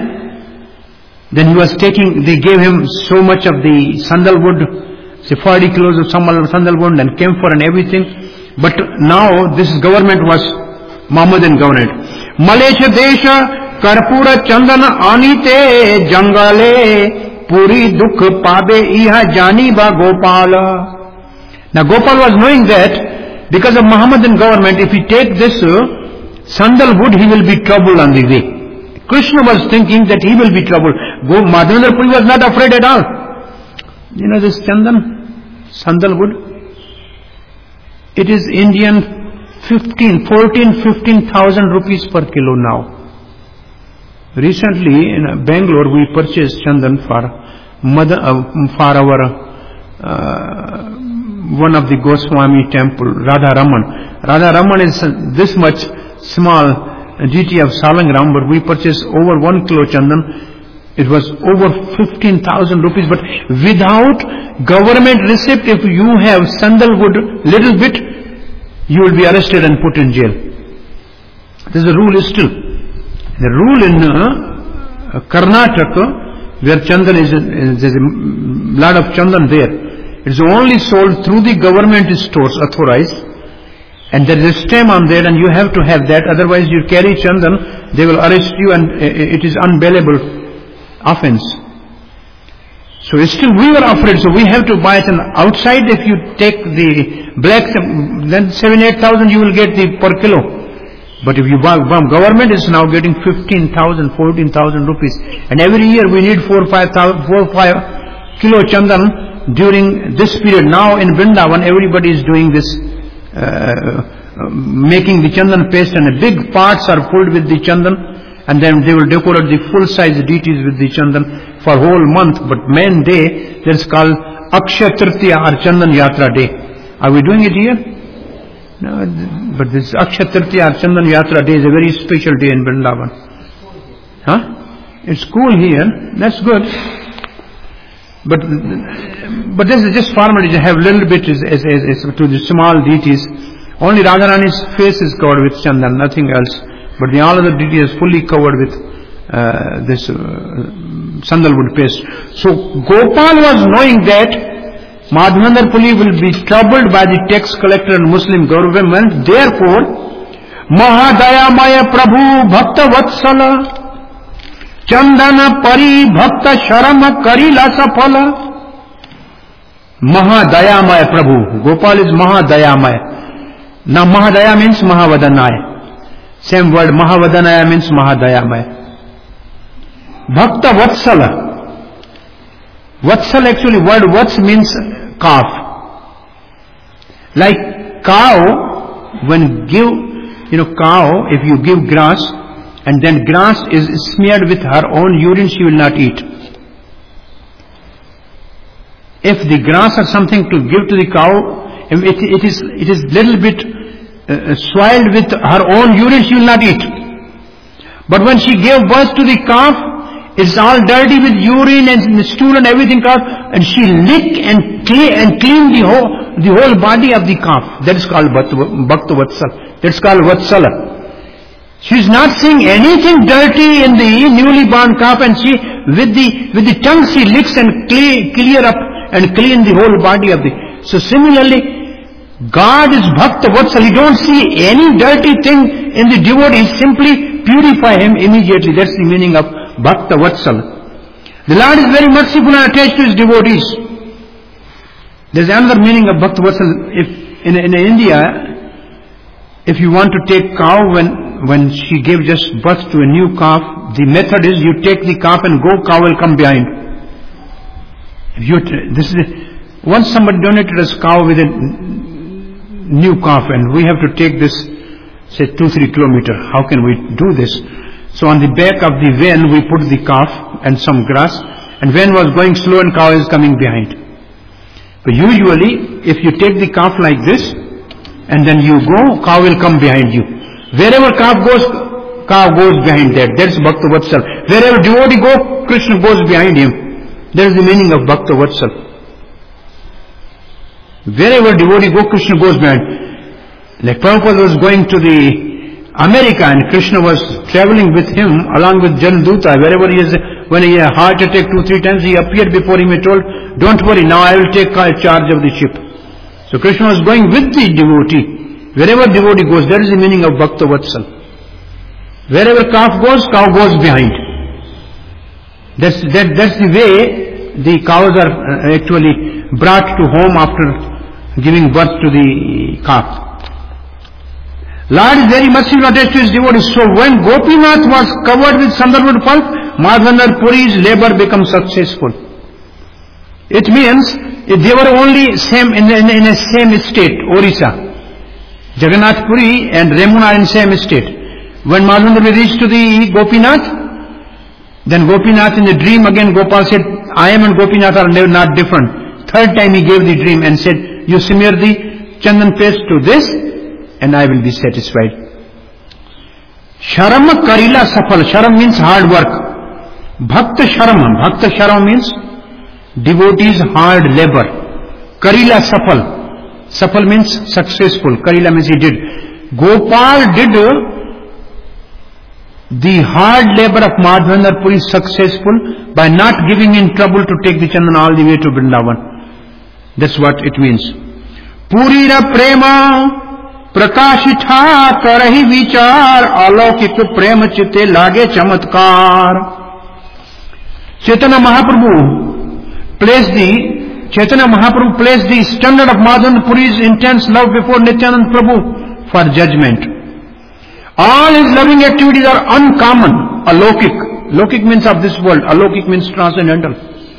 then he was taking, they gave him so much of the sandalwood, say 40 kilos of sandalwood and camphor and everything. But now this government was Mohammedan government. Malaysia Desha Karpura Chandana Anite Jangale Puri Dukh Pabe Iha Jani Ba Gopala. Now Gopal was knowing that because of Mohammedan government, if he take this sandalwood, he will be troubled on the way. Krishna was thinking that he will be troubled. Madhavendra Puri was not afraid at all. You know this sandalwood? It is Indian 15,000 rupees per kilo now. Recently in Bangalore we purchased chandan for our one of the Goswami temple, Radha Raman. Radha Raman is this much small GT of Salangram, but we purchased over 1 kilo chandan. It was over 15,000 rupees, but without government receipt, if you have sandalwood little bit, you will be arrested and put in jail. This is the rule still. The rule in Karnataka, where chandan is, there's a lot of chandan there. It's only sold through the government stores authorized, and there is a stamp on there, and you have to have that. Otherwise, you carry chandan, they will arrest you, and it is unbailable offense. So still we were afraid, so we have to buy it. And outside, if you take the black, then 7,000-8,000 you will get the per kilo. But if you buy from government, it's now getting 15,000, 14,000 rupees. And every year we need 4 or 5 kilo chandan during this period. Now in Vrindavan, everybody is doing this, making the chandan paste, and the big pots are filled with the chandan. And then they will decorate the full-size deities with the chandan for whole month. But main day, that's called Akshaya Tritiya or Chandan Yatra Day. Are we doing it here? No, but this Akshaya Tritiya or Chandan Yatra Day is a very special day in Vrindavan. Huh? It's cool here. That's good. But this is just formality. They have little bit as to the small deities. Only Radharani's face is covered with chandan, nothing else. But the all other deity is fully covered with this sandalwood paste. So Gopal was knowing that Madhavendra Puri will be troubled by the tax collector and Muslim government. Therefore, Mahadayamaya Prabhu Bhakta Vatsala Chandana Pari Bhakta Sharama Karila Safala. Mahadayamaya Prabhu. Gopal is Mahadayamaya. Now Mahadaya means Mahavadanaya. Same word, Mahavadanaya means Mahadayamaya. Bhakta Vatsala. Vatsala actually word Vats means calf. Like cow, when cow, if you give grass and then grass is smeared with her own urine, she will not eat. If the grass or something to give to the cow, it is little bit soiled with her own urine, she will not eat. But when she gave birth to the calf, it's all dirty with urine and stool and everything, and she lick and clean the whole body of the calf. That is called Bhakta Vatsala. That's called Vatsala. She is not seeing anything dirty in the newly born calf, and she with the tongue she licks and clear up and clean the whole body of the. So similarly, God is Bhakta Vatsala. He don't see any dirty thing in the devotee. Simply purify him immediately. That's the meaning of Bhakta Vatsala. The Lord is very merciful and attached to his devotees. There's another meaning of Bhakta Vatsala. If in India, if you want to take cow when she gave just birth to a new calf, the method is you take the calf and go, cow will come behind. Once somebody donated us cow with a new calf, and we have to take this, say 2-3 kilometers. How can we do this? So on the back of the van we put the calf and some grass, and van was going slow and cow is coming behind. But usually if you take the calf like this and then you go, cow will come behind you. Wherever calf goes, cow goes behind that. That's Bhakta Vatsala. Wherever devotee goes, Krishna goes behind him. That is the meaning of Bhakta Vatsala. Wherever devotee goes, Krishna goes behind. Like Prabhupada was going to the America and Krishna was traveling with him along with Janduta. Wherever he is, when he had a heart attack 2-3 times, he appeared before him and told, don't worry, now I will take charge of the ship. So Krishna was going with the devotee. Wherever devotee goes, that is the meaning of Bhakta Vatsala. Wherever calf goes, cow goes behind. That's the way the cows are actually brought to home after giving birth to the calf. Lord is very merciful attached to his devotees. So when Gopinath was covered with sandalwood pulp, Madhavendra Puri's labor becomes successful. It means they were only in a same state, Orissa. Jagannath Puri and Remuna are in same state. When Madhavendra reached to the Gopinath, then Gopinath in the dream again Gopal said, I am and Gopinath are not different. Third time he gave the dream and said, you smear the chandan paste to this and I will be satisfied. Sharam Karila Safal. Sharam means hard work. Bhakta Sharam means devotees hard labor. Karila Safal. Safal means successful. Karila means he did. Gopal did the hard labor of Madhavendra Puri successful by not giving in trouble to take the chandan all the way to Vrindavan. That's what it means. Purira Prema Prakashitha Karahi Vichar Alaukik Prema Chitte Lage Chamatkar. Chaitanya Mahaprabhu placed the standard of Madhavendra Puri's intense love before Nityananda Prabhu for judgment. All his loving activities are uncommon, alaukik. Laukik means of this world, alaukik means transcendental.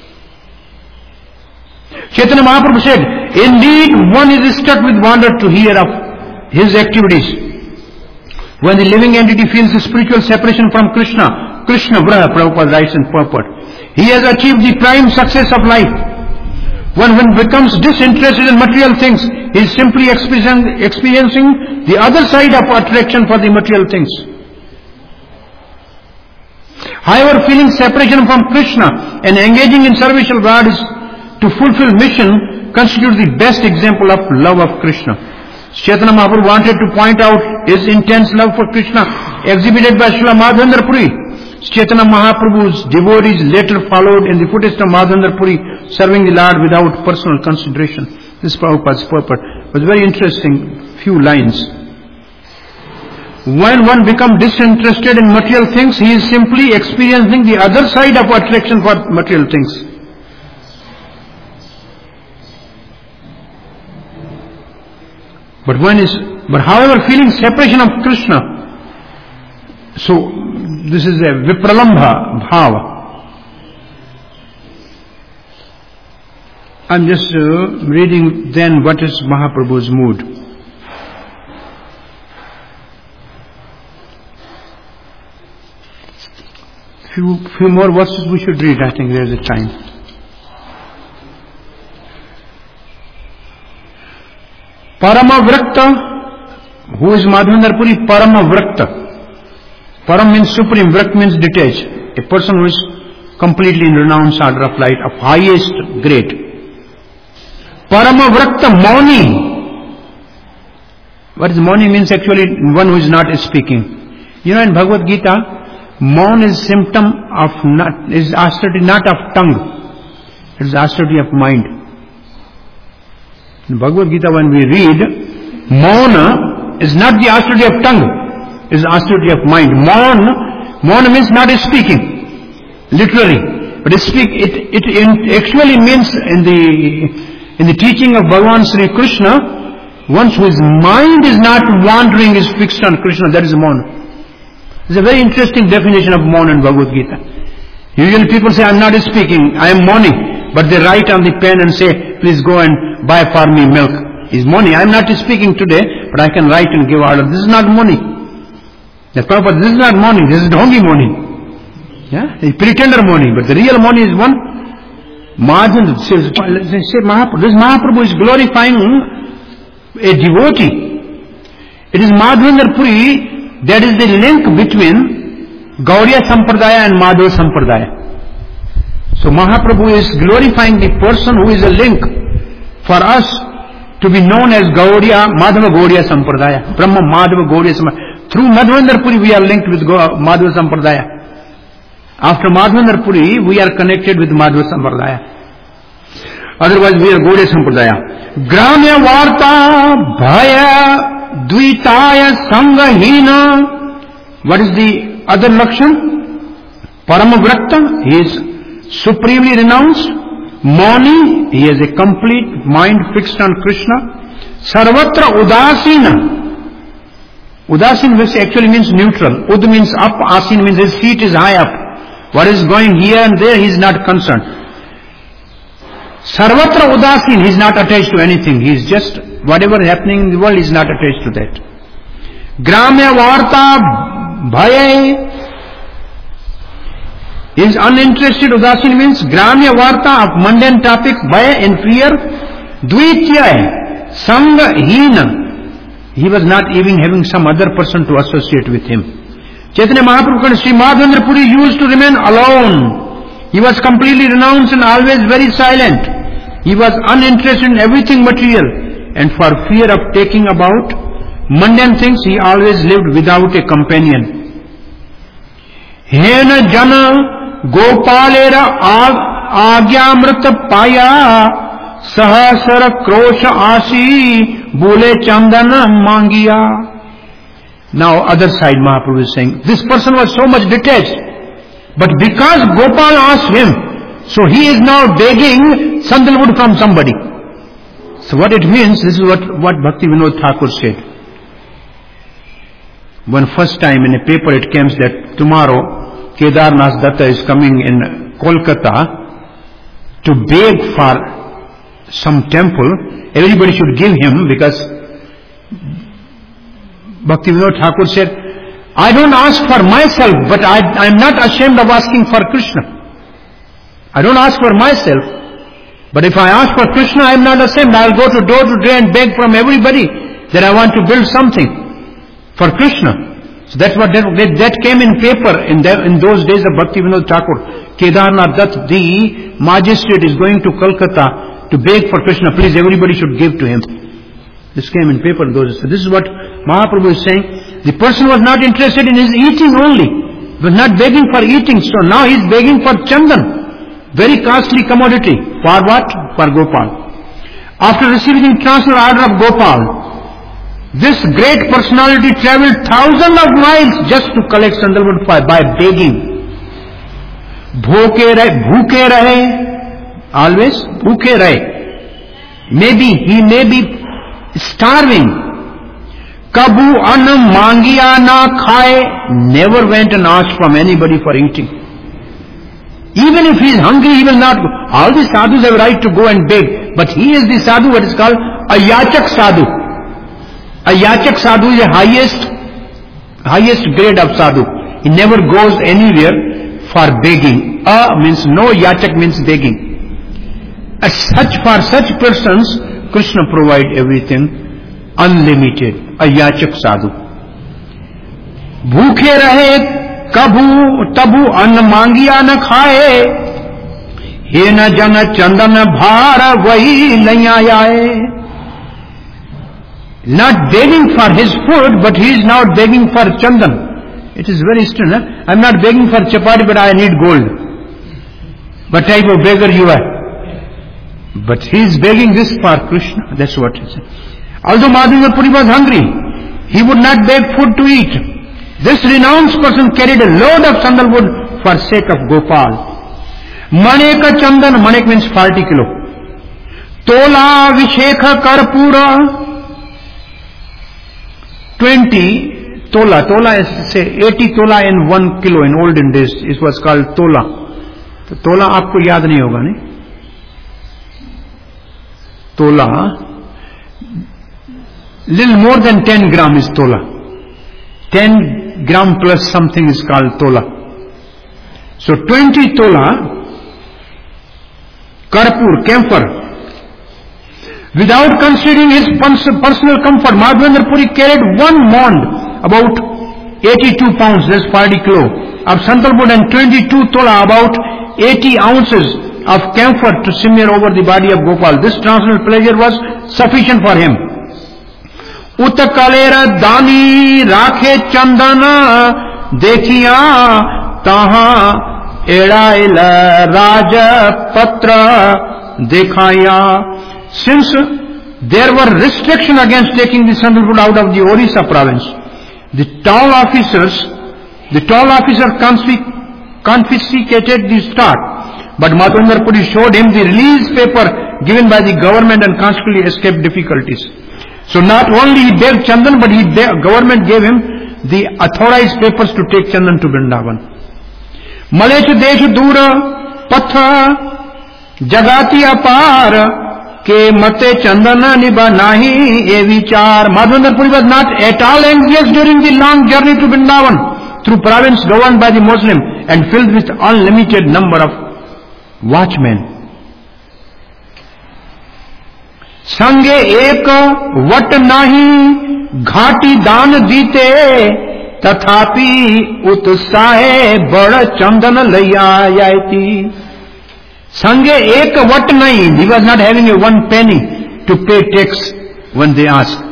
Chaitanya Mahaprabhu said, indeed one is struck with wonder to hear of his activities. When the living entity feels the spiritual separation from Krishna, Prabhupada writes in purport, he has achieved the prime success of life. When one becomes disinterested in material things, he is simply experiencing the other side of attraction for the material things. However, feeling separation from Krishna and engaging in service of God to fulfill mission constitutes the best example of love of Krishna. Chaitanya Mahaprabhu wanted to point out his intense love for Krishna exhibited by Srila Madhavendra Puri. Chaitanya Mahaprabhu's devotees later followed in the footsteps of Madhavendra Puri, serving the Lord without personal consideration. This is Prabhupada's purport. It was very interesting few lines. When one becomes disinterested in material things, he is simply experiencing the other side of attraction for material things. But however, feeling separation of Krishna, so this is a vipralambha bhava. I'm just reading then what is Mahaprabhu's mood. Few more verses we should read. I think there is a time. Paramavrakta, who is Madhavendra Puri? Paramavrakta. Param means supreme, Vrakta means detached. A person who is completely in renounced order of light, of highest grade. Paramavrakta Mauni. What is Mauni means actually? One who is not speaking. You know, in Bhagavad Gita, Maun is symptom of is austerity not of tongue. It is austerity of mind. In Bhagavad Gita when we read, Mauna is not the austerity of tongue, it is austerity of mind. Mauna means not speaking, literally. But it actually means in the teaching of Bhagavan Sri Krishna, one whose mind is not wandering, is fixed on Krishna, that is Mauna. It's a very interesting definition of Maun in Bhagavad Gita. Usually people say, I'm not speaking, I am mourning. But they write on the pen and say, please go and buy for me milk. He's mourning. I'm not speaking today, but I can write and give order. This is not mourning. The purpose, this is not mourning, this is dhongi mourning. Yeah? It's pretender mourning, but the real mourning is one. Madhavendra says, this Mahaprabhu is glorifying a devotee. It is Madhavendra Puri. That is the link between Gauriya Sampradaya and Madhava Sampradaya. So Mahaprabhu is glorifying the person who is a link for us to be known as Madhava Gauriya Sampradaya. Brahma Madhava Gauriya Sampradaya. Through Madhavendra Puri we are linked with Madhava Sampradaya. After Madhavendra Puri we are connected with Madhava Sampradaya. Otherwise we are Gauriya Sampradaya. Gramya Varta Bhaya Dvitaya Sangahina. What is the other lakshan? Paramavrakta, he is supremely renounced. Mauni, he has a complete mind fixed on Krishna. Sarvatra Udasina. Udasin actually means neutral. Ud means up, Asin means his feet is high up. What is going here and there, he is not concerned. Sarvatra Udasin, he is not attached to anything. He is just, whatever is happening in the world, he is not attached to that. Gramya Varta Bhaya, he is uninterested. Udasin means Gramya Varta of mundane topics, Bhaya in fear. Dvitya Sangha Hina, he was not even having some other person to associate with him. Chaitanya Mahaprabhu and Sri Madhavendra Puri used to remain alone. He was completely renounced and always very silent. He was uninterested in everything material, and for fear of taking about mundane things, he always lived without a companion. Hena jana gopalera agyamrita paya sahasara krosha asi bole chandana mangiya. Now other side Mahaprabhu is saying, this person was so much detached. But because Gopal asked him, so he is now begging sandalwood from somebody. So what it means, this is what Bhakti Vinod Thakur said. When first time in a paper it came that tomorrow Kedarnath Datta is coming in Kolkata to beg for some temple, everybody should give him, because Bhakti Vinod Thakur said, I don't ask for myself, but I am not ashamed of asking for Krishna. I don't ask for myself, but if I ask for Krishna, I am not ashamed. I will go to door and beg from everybody that I want to build something for Krishna. So that's what that came in paper in those days of Bhakti Vinod Thakur. Kedarnath Dutt, the magistrate, is going to Kolkata to beg for Krishna. Please, everybody should give to him. This came in paper. So this is what Mahaprabhu is saying. The person was not interested in his eating only. was not begging for eating, so now he is begging for chandan, very costly commodity. For what? For Gopal. After receiving the international order of Gopal, this great personality traveled thousands of miles just to collect sandalwood by begging. Bhuke rahe, always bhuke rahe. Maybe he may be starving. Kabu an mangiya na khaye, never went and asked from anybody for eating. Even if he is hungry, he will not go. All the sadhus have right to go and beg, but he is the sadhu, what is called a yachak sadhu. A yachak sadhu is the highest grade of sadhu. He never goes anywhere for begging. Means no, yachak means begging. For such persons, Krishna provide everything unlimited. A yachak sadhu. Bhukhe rahe, kabhu tabu an mangiya na khaye, he na jana chandan bhara vahi laya aaye. Not begging for his food, but he is now begging for chandan. It is very strange. I am not begging for chapati, but I need gold. What type of beggar you are? But he is begging this for Krishna. That's what he said. Although Madhavendra Puri was hungry, he would not beg food to eat. This renounced person carried a load of sandalwood for sake of Gopal. Maneka chandan, manek means 40 kilo. Tola vishekha karpura, 20 tola. Tola is say 80 tola in 1 kilo in olden days. It was called tola. तो तोला आपको याद नहीं होगा, नहीं? Tola, little more than 10 gram is tola. 10 gram plus something is called tola. So 20 tola, karpur, camphor. Without considering his personal comfort, Madhavendra Puri carried one mond, about 82 pounds, that's 40 kilo, of sandalwood and 22 tola, about 80 ounces of camphor to smear over the body of Gopal. This transcendental pleasure was sufficient for him. Utkalera dani rakhe chandana dekhiya taha edaila raja patra dekhaya. Since there were restrictions against taking the sandalwood out of the Orissa province, the tall officer confiscated the stock. But Madhavendra Puri showed him the release paper given by the government and consequently escaped difficulties. So not only he begged chandan, but government gave him the authorized papers to take chandan to Vrindavan. Malech desh dura patha jagati apar ke mate chandana niba nahi e vichar. Madhavendra Puri was not at all anxious during the long journey to Vrindavan through province governed by the Muslim and filled with unlimited number of watchmen. संगे एक what नाही घाटी दान दीते तथापि उत्साहे बड़ चंदन लैया आयती. संगे एक वट नहीं, he was not having a one penny to pay tax when they asked.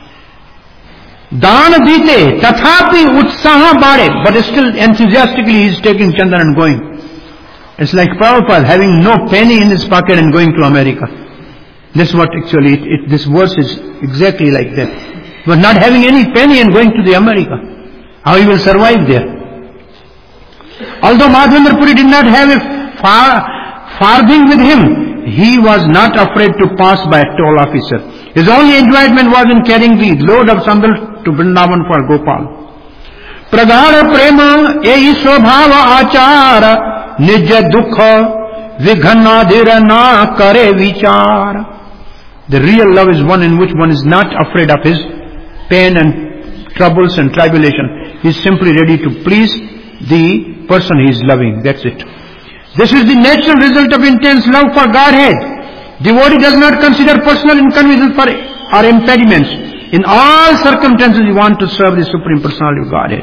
दान दीते तथापि उत्साह बाड़े, but still enthusiastically he is taking chandan and going. It's like Prabhupada having no penny in his pocket and going to America. That's what actually, this verse is exactly like that. But not having any penny and going to the America. How he will survive there? Although Madhavendra Puri did not have a farthing with him, he was not afraid to pass by a toll officer. His only enjoyment was in carrying the load of sandal to Vrindavan for Gopal. Pragar prema ei swabhava achar nija dukha vighanadhira na kare vichar. The real love is one in which one is not afraid of his pain and troubles and tribulation. He is simply ready to please the person he is loving. That's it. This is the natural result of intense love for Godhead. Devotee does not consider personal inconvenience or impediments. In all circumstances, you want to serve the Supreme Personality of Godhead.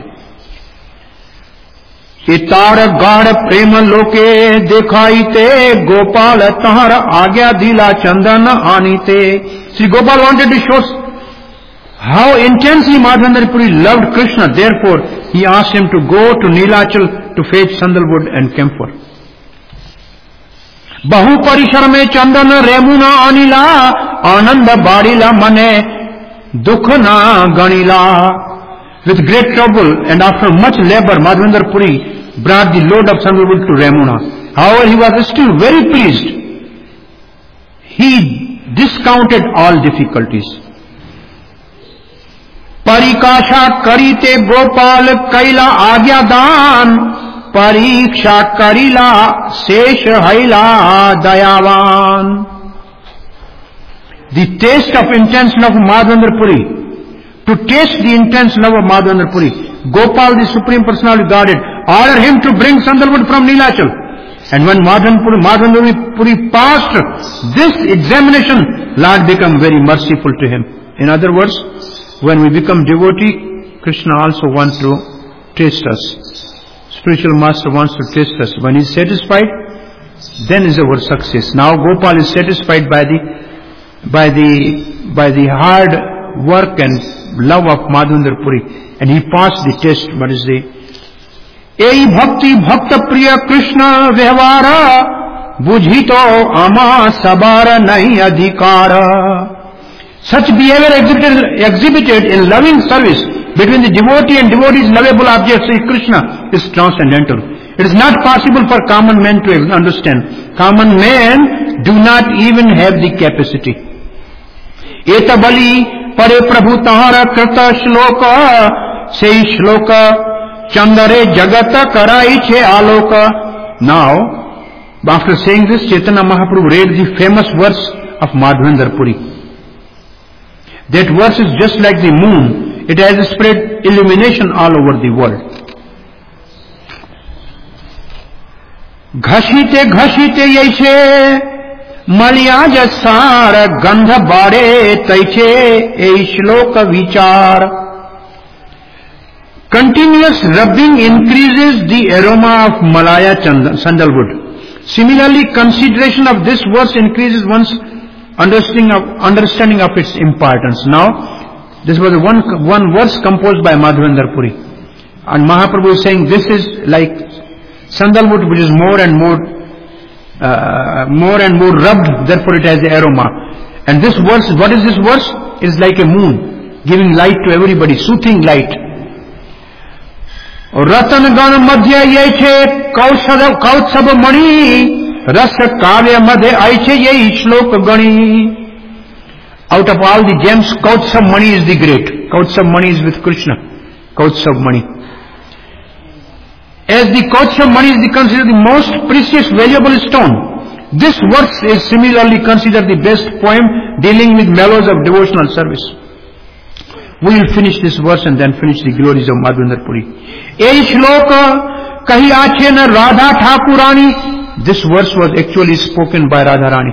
Itara gaढ़ प्रेम लोके देखाईते गोपाल तहर आज्ञा दिला चंदन आनीते. Sri Gopal wanted to show how intensely Madhavendra Puri loved Krishna. Therefore, he asked him to go to Neelachal to fetch sandalwood and camphor. बहु परिसर में चंदन रेमुना अनिला आनंद बाड़ीला मने दुख ना गणिला. With great trouble and after much labor, Madhavendra Puri brought the load of sandalwood to Remuna. However, he was still very pleased. He discounted all difficulties. परिकाशा करीते Gopal कैला आज्ञा दान, परीक्षा करीला शेष हैला दयावान. The taste of intense love of Madhavendra Puri. To taste the intense love of Madhavendra Puri, Gopal, the Supreme Personality of Godhead, ordered him to bring sandalwood from Neelachal. And when Madhavendra Puri passed this examination, Lord became very merciful to him. In other words, when we become devotee, Krishna also wants to taste us. Spiritual master wants to taste us. When he is satisfied, then is our success. Now Gopal is satisfied by the hard work and love of Madhavendra Puri, and he passed the test. What is the ei bhakti bhakta priya Krishna vyavara bujhito ama sabara nahi adhikara. Such behavior exhibited in loving service between the devotee and devotee's lovable object, Sri Krishna, is transcendental. It is not possible for common men to understand. Common men do not even have the capacity. Eta bali pare prabhu tahara krita shloka, say shloka chandare jagata karai che aloka. Now, after saying this, Chaitanya Mahaprabhu read the famous verse of Madhavendra Puri. That verse is just like the moon. It has spread illumination all over the world. घसीते घसीते यैसे मलिया जसार गंध बाड़े तैचे ए श्लोक विचार. Continuous rubbing increases the aroma of Malaya sandalwood. Similarly, consideration of this verse increases one's understanding of its importance. Now, this was one verse composed by Madhavendra Puri, and Mahaprabhu is saying this is like sandalwood, which is more and more rubbed, therefore it has the aroma. And this verse, what is this verse? It is like a moon, giving light to everybody, soothing light. Ratan Gana Madhya Yeche Kautsav Mani Rasa Kavya Madhe Aiche Ye Shlok Gani. Out of all the gems, Kautsav Mani is the great. Kautsav Mani is with Krishna. Kautsav Mani. As the Kautsav Mani is considered the most precious, valuable stone, this verse is similarly considered the best poem dealing with mellows of devotional service. We will finish this verse and then finish the glories of Madhavendra Puri. Ei shloka kahi ache na Radha Thakurani. This verse was actually spoken by Radharani.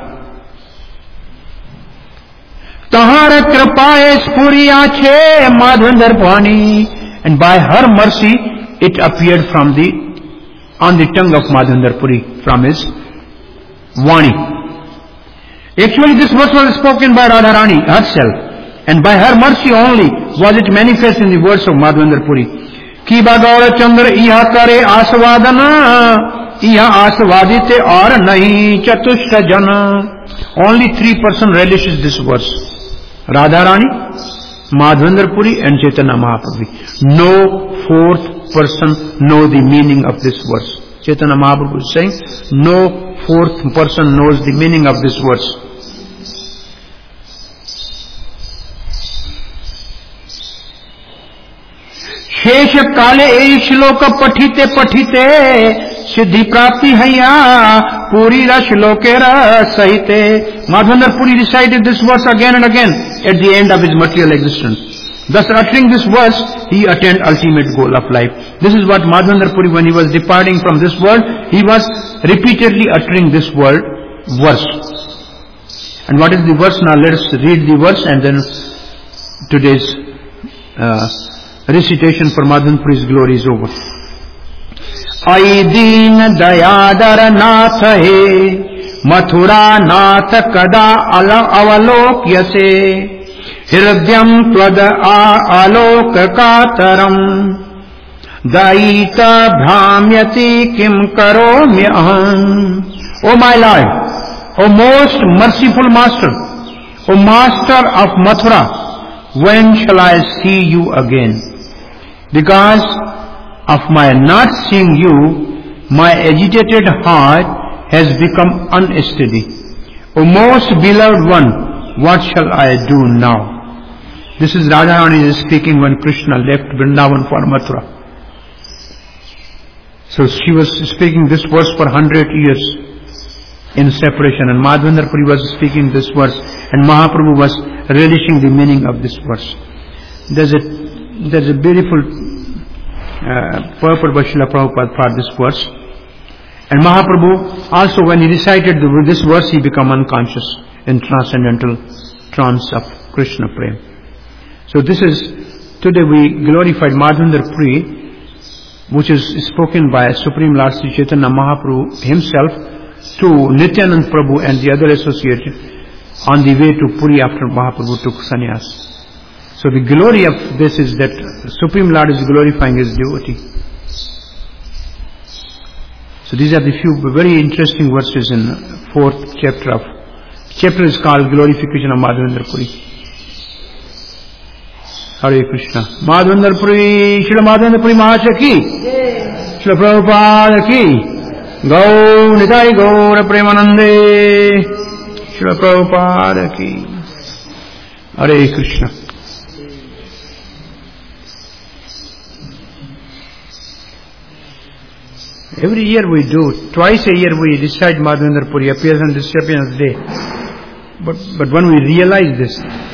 Tahara kripaye spuri ache Madhavendra Pani. And by her mercy, it appeared on the tongue of Madhavendra Puri, from his Vani. Actually, this verse was spoken by Radharani herself. And by her mercy only was it manifest in the words of Madhavendra Puri. Ki Bagaura Chandra iha kare asvadana, iha asvadite aur nahi chatushta jana. Only 3% relishes this verse. Radharani, Madhavendra Puri and Chaitanya Mahaprabhu. No fourth person know the meaning of this verse. Chaitanya Mahaprabhu is saying, no fourth person knows the meaning of this verse. शेष काले ए श्लोक पठिते पठिते सिद्धि प्राप्ति हैया पूरी श्लोके सहिते. Madhavendra Puri recited this verse again and again at the end of his material existence. Thus, uttering this verse, he attained ultimate goal of life. This is what Madhavendra Puri, when he was departing from this world, he was repeatedly uttering this verse. And what is the verse? Now let us read the verse and then today's recitation for Madhavendra Puri's glory is over. Ai deen dayadar nath he, Mathura nath kada avalok yase, Hridyam tvada alok kataram, Daita bhramyati kim karomyaham. O my Lord, O most merciful Master, O Master of Mathura, when shall I see you again? Because of my not seeing you, my agitated heart has become unsteady. O most beloved one, what shall I do now? This is Radharani speaking when Krishna left Vrindavan for Mathura. So she was speaking this verse for 100 years in separation, and Madhavendra Puri was speaking this verse, and Mahaprabhu was relishing the meaning of this verse. There's a beautiful purport by Srila Prabhupada for this verse. And Mahaprabhu also, when he recited this verse, he became unconscious in transcendental trance of Krishna Prem. So this is, today we glorified Madhavendra Puri, which is spoken by Supreme Lord Sri Chaitanya Mahaprabhu himself to Nityanand Prabhu and the other associates on the way to Puri after Mahaprabhu took sannyas. So the glory of this is that Supreme Lord is glorifying his devotee. So these are the few very interesting verses in 4th chapter of. Chapter is called Glorification of Madhavendra Puri. Hare Krishna. Madhavendra Puri, Srila Madhavendra Puri Mahasaya ki, Srila Prabhupada ki, Gaur Nitai Gaur Premanande, Srila Prabhupada ki. Hare Krishna. Every year we do, twice a year we recite Madhavendra Puri, appears on Disappearance Day. But when we realize this,